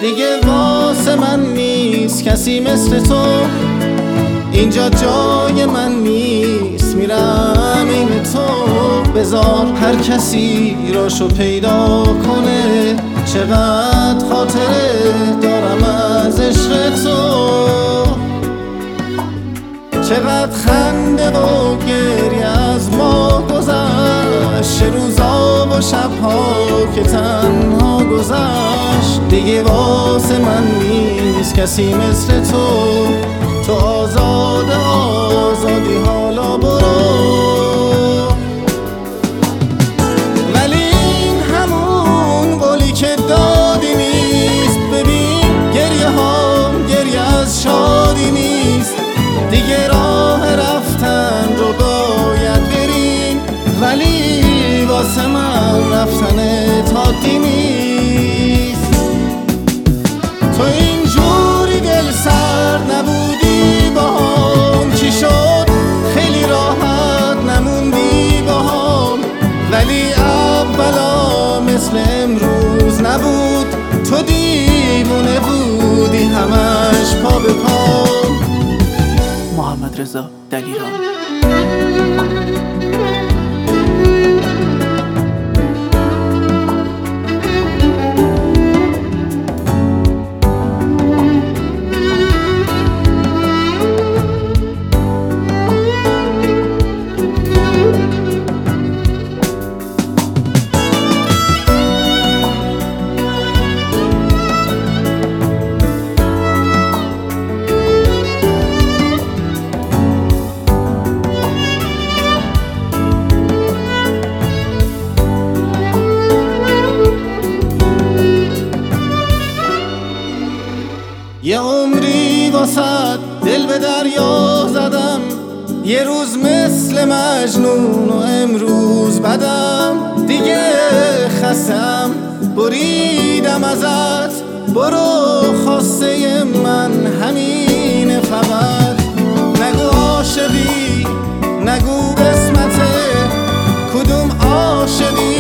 دیگه واسه من نیست کسی مثل تو، اینجا جای من نیست میرم این تو. بذار هر کسی راشو پیدا کنه، چقدر خاطره دارم از عشق تو، چقدر خنده و گریه از ما گذشت، چه روزا و شبها که تنها گذشت. دیگه واسه من نیست کسی مثل تو، تو آزاد آزادی حالا برو. ولی این همون قولی که دادی نیست، ببین گریه ها گریه از شادی نیست. دیگه راه رفتن رو باید بریم، ولی واسه من رفتن عادی نیست. تو اینجوری دل سرد نبودی باهام، چی شد خیلی راحت نموندی باهام. ولی اولا مثل امروز نبود، تو دیوونه بودی همش پا به پام. محمد رضا دلیران. یه عمری واسد دل به دریا زدم، یه روز مثل مجنون و امروز بدم. دیگه خستم بریدم ازت، برو خواسته من همینه فقط. نگو عاشقی نگو قسمته، کدوم عاشقی